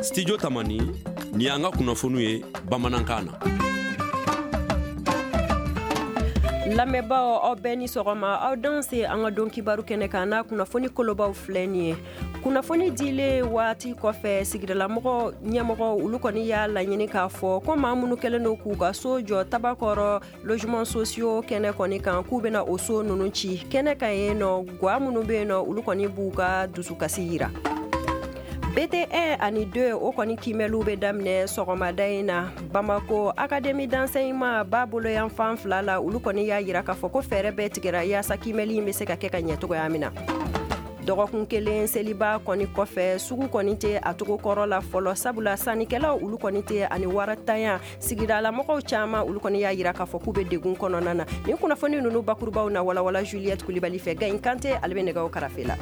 Studio Tamani ni an ka kunnafoniw ye bamanankan na. Lamɛnbaaw aw bɛɛ ni sɔgɔma aw danse an ka don kibaru kɛnɛ kan n'a kunnafoni kolobaw filɛ nin ye. Kunnafoni dilen waati kɔfɛ sigidalamɔgɔ ɲɛmɔgɔ olu kɔni y'a laɲini k'a fɔ ko maa minnu kɛlen don k'u ka so jɔ tabakɔrɔ logement sociaux kɛnɛ kɔni kan k'u bɛna o so ninnu ci kɛnɛ kan yen nɔ gwa minnu bɛ yen nɔ olu kɔni b'u ka dusukasi yira. BT1 ani 2 o kɔni kimɛliw bɛ daminɛ sɔgɔmada in na Bamako Académie d'enseignement b'a bolo yan fan fila la olu kɔni y'a yira k'a fɔ ko fɛɛrɛ bɛɛ tigɛra yaasa kimɛli in bɛ se ka kɛ ka ɲɛ cogoya min na. Dɔgɔkun kelen seliba kɔni kɔfɛ sugu kɔni tɛ a togo kɔrɔ la fɔlɔ sabula sannikɛlaw olu kɔni tɛ ani waratanya sigidalamɔgɔw caman olu kɔni y'a yira k'a fɔ k'u bɛ degun kɔnɔna na ni kunnafoni ninnu bakurubaw na walawala Juliette Kulibali fɛ Gayin Kante ale bɛ nɛgɛw karafe la.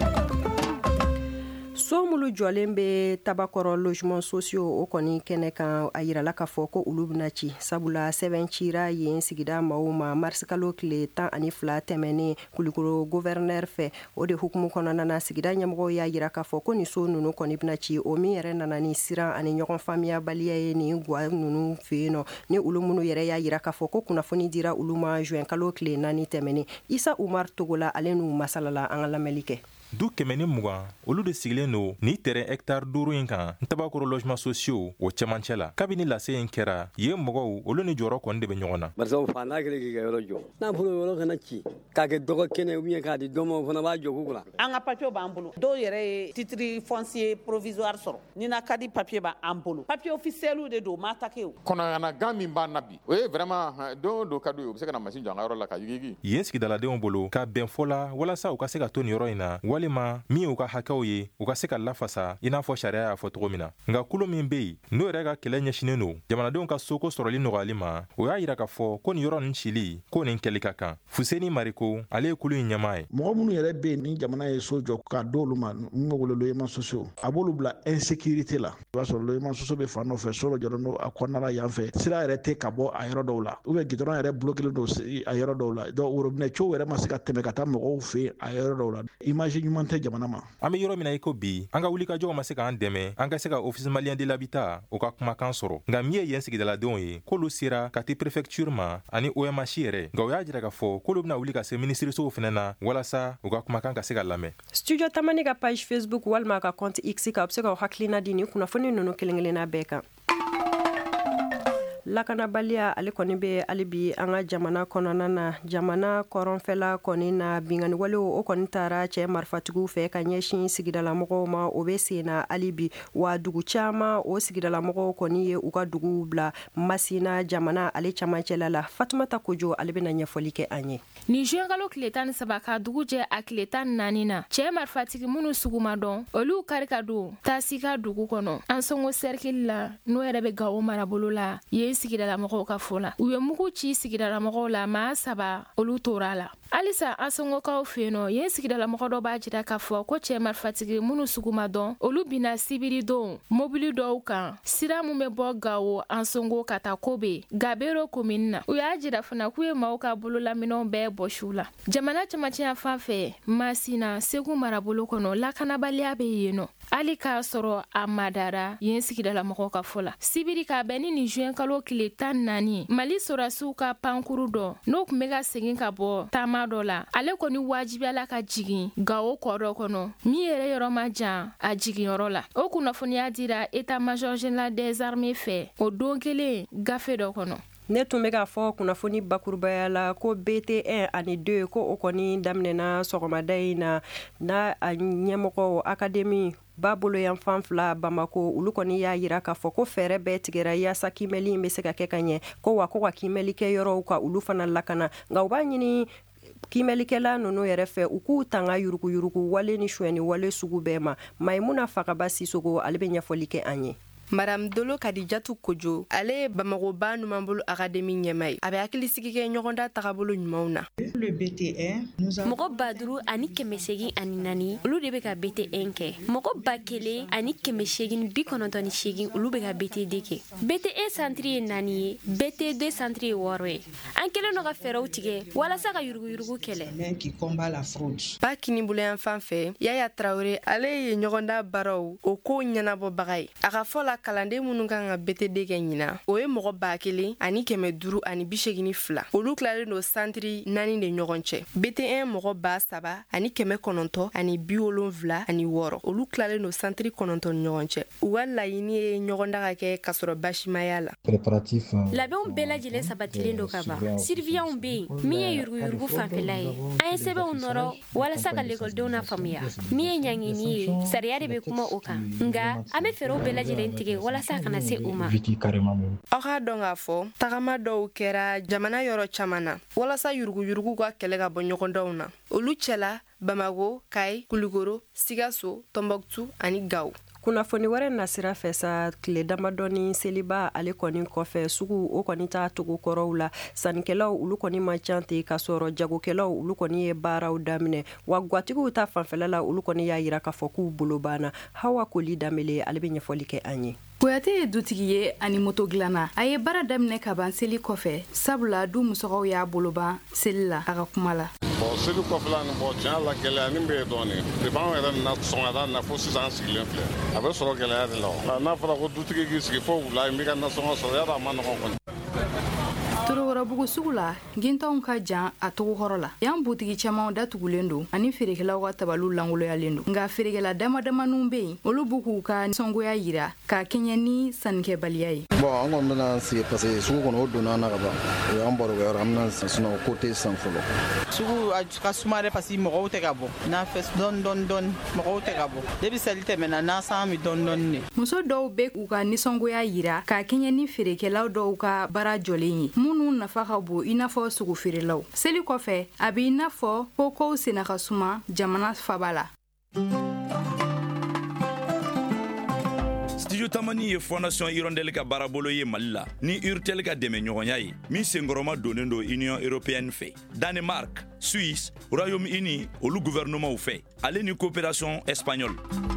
So mulu jɔlen bɛ tabakɔrɔ logement sociaux o kɔni kɛnɛ kan a yirala k'a fɔ ko olu bɛna ci sabula sɛbɛn cira yen sigida maaw ma mars kalo tile 12 tɛmɛnen Kulikoro gouverneur fɛ o de hukumu kɔnɔna na sigida ɲɛmɔgɔw y'a yira k'a fɔ ko ni so ninnu kɔni bɛna ci o min yɛrɛ nana ni siran ani ɲɔgɔn faamuyabaliya ye ni gwa ninnu fɛ yen nɔ ni olu minnu yɛrɛ y'a yira k'a fɔ ko kunnafoni dira olu ma juin kalo tile 4 tɛmɛnen Isa Umar Togola ale n'u masalala an ka lamɛnli kɛ. Du 120 olu de sigilen don ni terrain hectare 5 in kan tabakɔrɔ logement sociaux o cɛmancɛ la kabini lase in kɛra ye mɔgɔw olu ni jɔrɔ kɔni de bɛ ɲɔgɔn na barisa fa n'a kɛlen k'i ka yɔrɔ jɔ n'a fɔra yɔrɔ kana ci k'a kɛ dɔgɔ kɛnɛ ou bien k'a di dɔ ma o fana b'a jɔ k'u kunna an ka papier b'an bolo dɔw yɛrɛ ye titre foncier provisoire sɔrɔ ni na ka di papier b'an bolo papier officiel de don ma takew kɔnɔgana gan min b'an na bi o ye vraiment don ka du ye u bɛ se ka na machine jɔ an ka yɔrɔ la ka yigi yen sigidaladenw bolo ka bɛn fɔ la walasa u ka se ka to ni yɔrɔ in na walima min u ka hakɛw ye u ka se ka lafasa i n'a fɔ sariya y'a fɔ cogo min na nka kulo min bɛ yen n'o yɛrɛ ka kɛlɛ ɲɛsinen don jamanadenw ka soko sɔrɔli nɔgɔyali ma o y'a yira k'a fɔ ko nin yɔrɔ nin cili ko nin kɛli ka kan Fuseni Mariko ale ye kulu in ɲɛmaa ye mɔgɔ minnu yɛrɛ bɛ yen ni jamana ye so jɔ k'a d'olu ma min bɛ wele logement sociaux a b'olu bila insécurité la i b'a sɔrɔ logement sociaux bɛ fan dɔ fɛ so dɔ jɔlen don a kɔnɔna la yan fɛ sira yɛrɛ tɛ ka bɔ a yɔrɔ dɔw la ou bien goudron yɛrɛ bloqué don a yɔrɔ dɔw la donc robinet ciw yɛrɛ ma se ka tɛmɛ ka taa mɔgɔw fɛ a yɔrɔ dɔw la image ɲuman tɛ jamana ma an bɛ yɔrɔ min na i ko bi an ka wulikajɔw ma se k'an dɛmɛ an ka se ka office malien de l'habitat o ka kumakan sɔrɔ nka min ye yen sigidaladenw ye k'olu sera ka te préfecture ma ani OMH yɛrɛ nka o y'a jira k'a fɔ k'olu bɛna wuli ka se ministirisow fɛnɛ na walasa u ka kumakan ka se ka lamɛn. Studio Tamani ka page Facebook walima ka compte X ka bɛ se ka hakilina di ni kunnafoni ninnu kelen-kelenna bɛɛ kan. Lakanabaliya ale kɔni bɛ alibi an ka jamana kɔnɔna na jamana kɔrɔnfɛla kɔni na binganiwalew o kɔni taara cɛ marifatigiw fɛ ka ɲɛsin sigidalamɔgɔw ma o bɛ sen na alibi wa dugu caman o sigidalamɔgɔw kɔni ye u ka dugu bila Masina jamana ale camancɛla la Fatumata Kojo ale bɛna ɲɛfɔli kɛ an ye. Ni juin kalo tile 13 ka dugu jɛ a tile 14 na cɛ marifatigi minnu sugu ma dɔn olu kari ka don Tasika dugu kɔnɔ an sɔngo cercle la n'o yɛrɛ bɛ Gawo marabolo la yen sigidalamɔgɔw ka fɔ la u ye mugu ci sigidalamɔgɔw la maa 3 olu tora la halisa an sɔngɔkaw fɛ yen nɔ yen sigidalamɔgɔ dɔ b'a jira k'a fɔ ko cɛ marifatigi minnu sugu ma dɔn olu bina sibiri don mobili dɔw kan sira mun bɛ bɔ Gawo an sɔngo ka taa Kobe Gabero commune na u y'a jira fana k'u ye maaw ka bololaminɛw bɛɛ bɔsiw la jamana camancɛya fan fɛ Masina Segu marabolo kɔnɔ lakanabaliya bɛ yen nɔ hali k'a sɔrɔ a madara yen sigidalamɔgɔw ka fɔ la sibiri ka bɛn ni juin kalo tile 14 Mali sorasiw ka pankuru dɔ n'o tun bɛ ka segin ka bɔ taama dɔ la ale kɔni wajibiyala ka jigin Gawo kɔdɔ kɔnɔ min yɛrɛ yɔrɔ ma jan a jiginyɔrɔ la o kunnafoniya dira état major général des armées fɛ o don kelen gafe dɔ kɔnɔ. Ne tun bɛ k'a fɔ kunnafoni bakurubaya la ko BT1 ani 2 ko o kɔni daminɛna sɔgɔmada in na a ɲɛmɔgɔ Académie b'a bolo yan fan fila Bamako olu kɔni y'a yira k'a fɔ ko fɛɛrɛ bɛɛ tigɛra yaasa kimɛli in bɛ se ka kɛ ka ɲɛ ko wa ko ka kimɛli kɛ yɔrɔw ka olu fana lakana nka u b'a ɲini kimɛlikɛla ninnu yɛrɛ fɛ u k'u tanga yuruguyurugu wale ni suɲɛni wale sugu bɛɛ ma Maimuna Fagaba Sisogo ale bɛ ɲɛfɔli kɛ an ye. Madame Dolo Kadijatu Kojo ale Bamako ba numan bolo académie ɲɛma ye a bɛ hakilisigi kɛ ɲɔgɔnda tagabolo ɲumanw na. Le BTN mɔgɔ 5 ani 884 olu de bɛ ka BTN kɛ. Mɔgɔ 1000 ani 898 olu bɛ ka BTD kɛ. BTE centre ye 4 ye, BT2 centre ye 6 ye. An kelen no ka fɛɛrɛw tigɛ walasa ka yuruguyurugu kɛlɛ. qui combat la fraude. Ba kini boloyan fan fɛ Yaya Traoré ale ye ɲɔgɔnda baaraw o ko ɲɛnabɔbaga ye. A ka fɔ la kalanden minnu kan ka BTD kɛ ɲina o ye mɔgɔ 1000 ani 582 olu tilalen do centre 4 de ɲɔgɔn cɛ. BT1 mɔgɔ 7000 ani 900 ani 76 ani 6 olu tilalen do centre 9 ni ɲɔgɔn cɛ. U ka laɲini ye ɲɔgɔnda ka kɛ kasɔrɔ basimaya la. Labɛnw bɛɛ lajɛlen sabatilen do ka ban. Surveillants bɛ yen min ye yuruguyurugu fanfɛla ye. An ye sɛbɛnw nɔrɔ walasa ka lekɔlidenw na faamuya. Min ye ɲangini ye sariya de bɛ kuma o kan. Nga an bɛ fɛɛrɛw bɛɛ lajɛlen tigɛ walasa kana se u ma. Aw ka dɔn k'a fɔ tagama dɔw kɛra jamana yɔrɔ caman na walasa yuruguyurugu ka kɛlɛ ka bɔ ɲɔgɔndanw na. Olu cɛla Bamako, Kayi, Kulikoro, Sikaso, Tombouctou ani Gao. Kunnafoni wɛrɛ nasira fɛ sa tile damadɔni seliba ale kɔni kɔfɛ sugu o kɔni ta tugu kɔrɔw la sanikɛlaw olu kɔni ma can ten ka sɔrɔ jagokɛlaw olu kɔni ye baaraw daminɛ wa gwatigiw ta fanfɛla la olu kɔni y'a yira k'a fɔ k'u bolo banna Hawa Koli Danbele ale bɛ ɲɛfɔli kɛ an ye. Kuyate ye dutigi ye ani moto dilanna a ye baara daminɛ ka ban seli kɔfɛ sabula du musɔgɔw y'a bolo ban seli la a ka kuma la. Seli kɔfɛla ni tiɲɛ la gɛlɛya ni bɛ dɔɔnin depan yɛrɛ na sɔn ka taa na fo sisan sigilen filɛ a bɛ sɔrɔ gɛlɛya de la n'a fɔra ko dutigi k'i sigi fo wula in bɛ ka nasɔngɔ sɔrɔ yadɔ a ma nɔgɔn kɔni. Torokɔrɔbugu sugu la gintanw ka jan a togokɔrɔ la yan butigi camanw datugulen do ani feerekɛlaw ka tabaliw langoloyalen do nka feerekɛla damadamaninw bɛ yen olu b'u k'u ka nisɔngoya yira ka kɛɲɛ ni sannikɛbaliya ye. Bon an kɔni bɛna sigi parce que sugu kɔnɔ o donna an na ka ban o y'an barokɛyɔrɔ an bɛna sinɔn o ko tɛ san fɔlɔ. Sugu a ka suma dɛ parce que mɔgɔw tɛ ka bɔ n'a fɛ dɔɔni mɔgɔw tɛ ka bɔ depuis seli tɛmɛna n'a san bɛ dɔɔni de. Muso dɔw bɛ u ka nisɔngoya yira ka kɛɲɛ ni feerekɛlaw dɔw ka baara jɔlen ye minnu nafa ka bon i n'a fɔ sugu feerelaw. Seli kɔfɛ a bɛ i n'a fɔ ko kow senna ka suma jamana faba la. Studio Tamani ye Fondation Hirondelle ka baarabolo ye Mali la ni Urtel ka dɛmɛ ɲɔgɔnya ye min senkɔrɔma donnen do Union Européenne fɛ Danemark, Suisse, Royaume-Uni olu gouvernement fɛ ale ni coopération espagnole.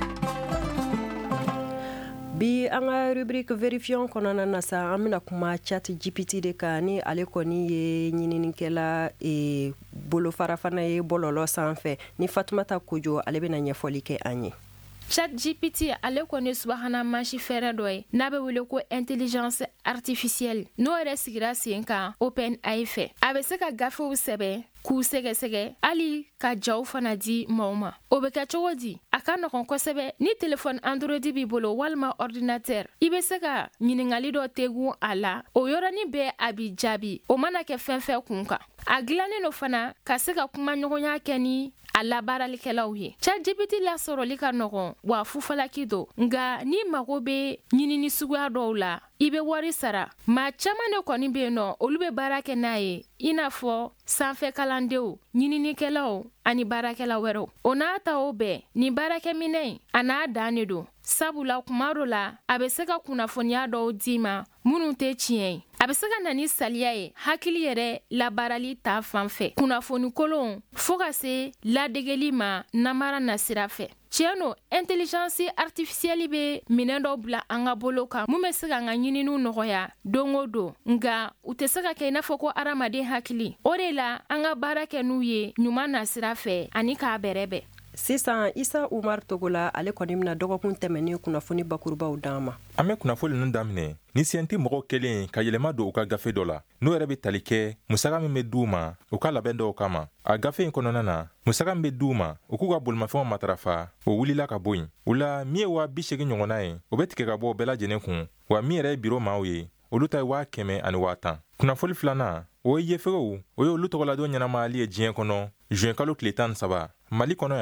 Bi an ka rubrique vérifiant kɔnɔna na sa an bɛna kuma ChatGPT de kan ni ale kɔni ye ɲininikɛla bolofara fana ye bɔlɔlɔ sanfɛ ni Fatumata Kojo ale bɛna ɲɛfɔli kɛ an ye. ChatGPT ale kɔni subahana mansi fɛrɛ dɔ ye n'a bɛ wele ko intelligence artificielle n'o yɛrɛ sigira sen kan OpenAI fɛ a bɛ se ka gafew sɛbɛn k'u sɛgɛsɛgɛ hali ka jaw fana di maaw ma o bɛ kɛ cogo di a ka nɔgɔn kosɛbɛ ni telefɔni Android b'i bolo walima ordinateur i bɛ se ka ɲiningali dɔ tegun a la o yɔrɔnin bɛɛ a b'i jaabi o mana kɛ fɛn fɛn kun kan a dilannen do fana ka se ka kuma ɲɔgɔnya kɛ ni a labaaralikɛlaw ye. ChatGPT lasɔrɔli ka nɔgɔn wa fufalaki do nka ni mago bɛ ɲinini suguya dɔw la i bɛ wari sara maa caman de kɔni bɛ yen nɔ olu bɛ baara kɛ n'a ye i n'a fɔ sanfɛkalandenw ɲininikɛlaw ani baarakɛla wɛrɛw o n'a ta o bɛɛ nin baarakɛminɛ a n'a dan de don sabula kuma dɔ la a bɛ se ka kunnafoniya dɔw d'i ma minnu tɛ tiɲɛ ye a bɛ se ka na ni saliya ye hakili yɛrɛ labaarali ta fan fɛ kunnafoni kolon fo ka se ladegeli ma namara na sira fɛ tiɲɛ no intelligence artificielle bɛ minɛn dɔw bila an ka bolo kan mun bɛ se ka an ka ɲininiw nɔgɔya don o don nka u tɛ se ka kɛ i n'a fɔ ko adamaden hakili o de la an ka baara kɛ n'u ye ɲuman na sira fɛ ani k'a bɛrɛbɛn. Sisan Isa Umar Togola ale kɔni bɛna dɔgɔkun tɛmɛnen kunnafoni bakurubaw d'an ma. An bɛ kunnafoni ninnu daminɛ ni siyɛnti mɔgɔw kelen ka yɛlɛma don u ka gafe dɔ la n'o yɛrɛ bɛ tali kɛ musaka min bɛ d'u ma u ka labɛn dɔw kama a gafe in kɔnɔna na musaka min bɛ d'u ma u k'u ka bolimafɛnw matarafa o wulila ka bɔ yen o la min ye 80,000 ɲɔgɔnna ye o bɛ tigɛ ka bɔ bɛɛ lajɛlen kun wa min yɛrɛ ye biro maaw ye olu ta ye 150,010 kunnafoni filanan o ye yefegew o ye olu tɔgɔladon ɲɛnamayali ye diɲɛ kɔnɔ juin kalo tile 13 Mali kɔnɔ yan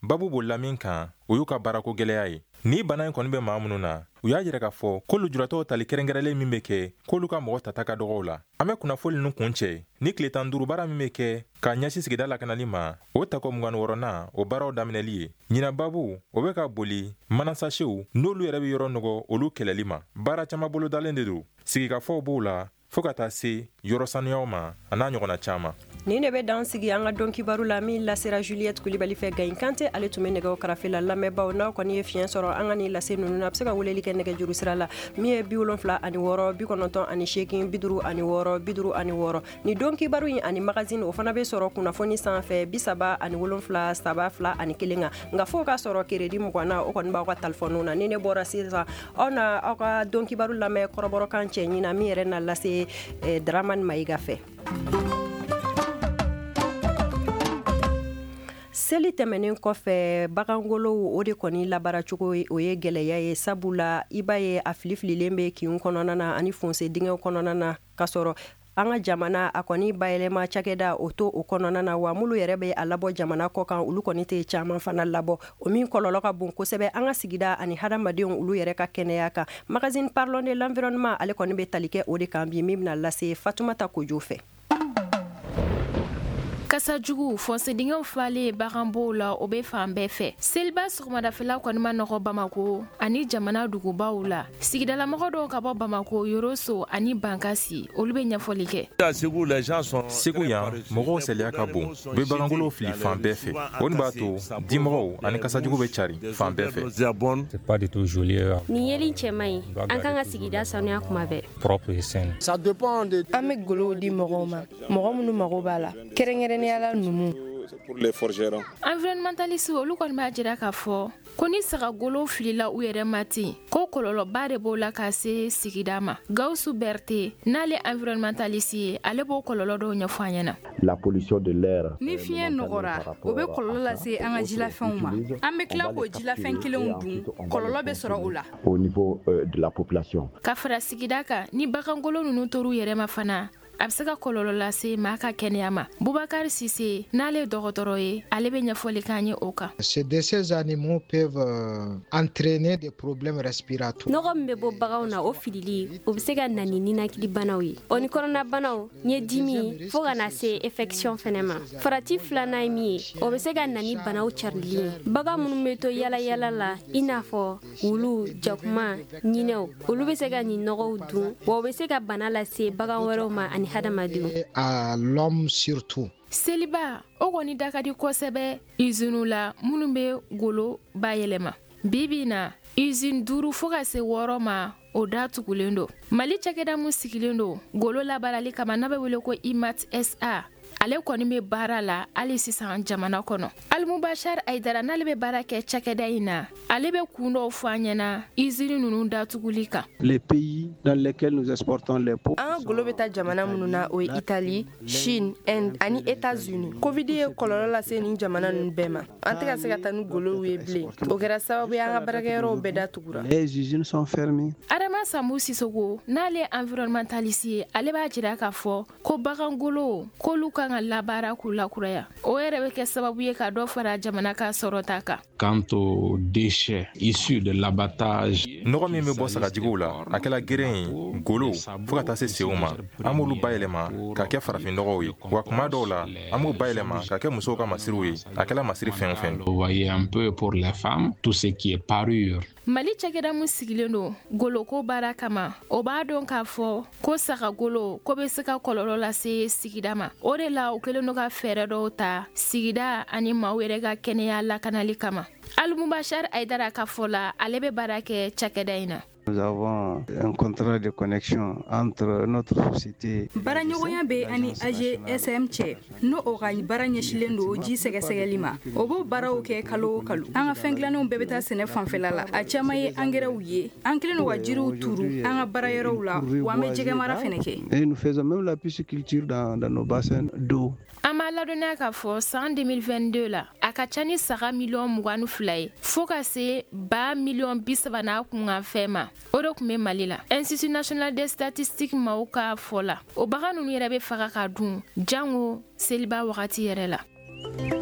babu bolila min kan o y'u ka baarako gwɛlɛya ye. Ni bana in kɔni bɛ maa minnu na u y'a yira k'a fɔ ko lujuratɔw tali kɛrɛnkɛrɛnlen min bɛ kɛ k'olu ka mɔgɔ tata ka dɔgɔw la. An bɛ kunnafoni ninnu kun cɛ ni tile 15 baara min bɛ kɛ k'a ɲɛsin sigida lakanali ma o tako 26nan o baaraw daminɛli ye. Ɲina babu o bɛ ka boli manasasiw n'olu yɛrɛ bɛ yɔrɔ nɔgɔ olu kɛlɛli ma. Baara caman bolo dalen de don sigikafɔw b'o la fo ka taa se yɔrɔ sanuyaw ma a n'a ɲɔgɔnna caman. Ni ne bɛ dan sigi an ka dɔn kibaru la min lasera Juliette Kulibali fɛ Gayin Kante ale tun bɛ nɛgɛw karafe la lamɛnbaaw n'aw kɔni ye fiɲɛ sɔrɔ an ka nin lase ninnu na a bɛ se ka weleli kɛ nɛgɛjuru sira la min ye 76 98 56 56. Ni dɔn kibaru in ani magazine o fana bɛ sɔrɔ kunnafoni sanfɛ 37 72 21 kan nka fo ka sɔrɔ crédit 20 na o kɔni b'aw ka téléphone na ni ne bɔra sisan aw na aw ka dɔn kibaru lamɛn kɔrɔbɔrɔkan cɛ ɲina min yɛrɛ na lase Dramane Mayiga fɛ. Seli tɛmɛnen kɔfɛ bagangolow o de kɔni labaracogo o ye gɛlɛya ye sabula i b'a ye a filifililen bɛ kinw kɔnɔna na ani fonse dingɛw kɔnɔna na ka sɔrɔ an ka jamana a kɔni bayɛlɛma cakɛda o to o kɔnɔna na wa mulu yɛrɛ bɛ a labɔ jamana kɔ kan olu kɔni tɛ caman fana labɔ o min kɔlɔlɔ ka bon kosɛbɛ an ka sigida ani hadamadenw olu yɛrɛ ka kɛnɛya kan. Magazine Parlons de l'environnement ale kɔni bɛ tali kɛ o de kan bi min bɛna lase Fatumata Kojo fɛ. Kasa jugu fonsedingɛw falen baganbow la o be fan bɛɛ fɛ. Seliba sɔgɔmadafɛla kɔni ma nɔgɔ Bamako ani jamana dugubaw la. Sigidalamɔgɔ dɔw ka bɔ Bamako, Yoroso ani Bankasi olu be ɲɛfɔli kɛ. Segu yan mɔgɔw seliya ka bon u be bagangolow fili fan bɛɛ fɛ. O ni b'a to dimɔgɔw ani kasajugu be cari fan bɛɛ fɛ. Nin yeli cɛman ye an kan ka sigida sanuya kuma bɛɛ. An bɛ golow di mɔgɔw ma mɔgɔ minnu mago b'a la kɛrɛnkɛrɛnnenya la numu. Environnementaliste olu kɔni b'a jira k'a fɔ ko ni sagagolow filila u yɛrɛ ma ten ko kɔlɔlɔba de b'o la ka se sigida ma. Gawusu Bɛrite n'ale environnementaliste ye ale b'o kɔlɔlɔ dɔw ɲɛfɔ an ɲɛna. La pollution de l'air. Ni fiɲɛ nɔgɔra o bɛ kɔlɔlɔ lase an ka jilafɛnw ma. An bɛ tila k'o jilafɛn kelenw dun kɔlɔlɔ bɛ sɔrɔ o la. Au niveau de la population. Ka fara sigida kan ni bagangolo ninnu tor'u yɛrɛ ma fana a bɛ se ka kɔlɔlɔ lase maa ka kɛnɛya ma. Bubakari Sise n'ale ye dɔgɔtɔrɔ ye ale bɛ ɲɛfɔli k'an ye o kan. Ces animaux peuvent entraîner des problèmes respiratoires. Nɔgɔ min bɛ bɔ baganw na o filili o bɛ se ka na ni ninakilibanaw ye o ni kɔnɔnabanaw ɲɛdimi fo ka na se infection fɛnɛ ma. Farati filanan ye min ye o bɛ se ka na ni banaw carili ye. Bagan minnu bɛ to yalayala la i n'a fɔ wulu, jakuma, ɲinɛw olu bɛ se ka nin nɔgɔw dun wa o bɛ se ka bana lase bagan wɛrɛw ma ani à l'homme surtout. Seliba o kɔni da ka di kosɛbɛ usine la minnu bɛ golo bayɛlɛma. Bibi na usine 5 fo ka se 6 ma o da tugulen don. Mali cakɛda mun sigilen don golo labarali kama n'a bɛ wele ko IMAT SA ale kɔni bɛ baara la hali sisan jamana kɔnɔ. Almubashar Aidara n'ale bɛ baara kɛ cakɛda in na ale bɛ kun dɔw fɔ an ɲɛna usine ninnu datuguli kan. Les pays dans lesquels nous exportons les peaux. An ka golo bɛ taa jamana minnu na o ye Italie, Chine, Inde ani États-Unis. Covid ye kɔlɔlɔ lase nin jamana ninnu bɛɛ ma. An tɛ ka se ka taa ni golow ye bilen. O kɛra sababu ye an ka baarakɛyɔrɔw bɛɛ datugura. Les usines sont fermées. Adama Sambu Sisoko n'ale ye environnementaliste ye ale b'a jira k'a fɔ ko bagangolo k'olu kan ka labaara k'u lakuraya. O yɛrɛ bɛ kɛ sababu ye ka dɔ fara jamana ka sɔrɔta kan. Quant aux déchets issus de l'abattage. Nɔgɔ min bɛ bɔ sagajuguw la a kɛla geren ye golo fo ka taa se sew ma an b'olu bayɛlɛma ka kɛ farafinnɔgɔw ye wa kuma dɔw la an b'u bayɛlɛma ka kɛ musow ka masiriw ye a kɛla masiri fɛn o fɛn. Vous voyez un peu pour les femmes tout ce qui est parure. Mali cakɛda mun sigilen don goloko baara kama o b'a dɔn k'a fɔ ko sagagolo ko bɛ se ka kɔlɔlɔ lase sigida ma. O de la u kɛlen don ka fɛɛrɛ dɔw ta sigida ani maaw yɛrɛ ka kɛnɛya lakanali kama. Almubashar Aidara ka fɔ la ale bɛ baara kɛ cakɛda in na. Nous avons un contrat de connexion entre notre société. Baraɲɔgɔnya bɛ ani AGSM cɛ n'o o ka baara ɲɛsilen don ji sɛgɛsɛgɛli ma o b'o baaraw kɛ kalo o kalo. An ka fɛn dilannenw bɛɛ bɛ taa sɛnɛ fanfɛla la a caman ye angɛrɛw ye an kɛlen don ka jiriw turu an ka baarayɔrɔw la wa an bɛ jɛgɛ mara fɛnɛ kɛ. Et nous faisons même la pisciculture dans nos bassins d'eau. An b'a ladɔnniya k'a fɔ san 2022 la a ka ca ni saga miliyɔn 22 ye fo ka se ba miliyɔn 30 n'a kunkanfɛn ma. O de tun bɛ Mali la. Institut national des statistiques maaw ka fɔ la o bagan ninnu yɛrɛ bɛ faga ka dun jango seliba wagati yɛrɛ la.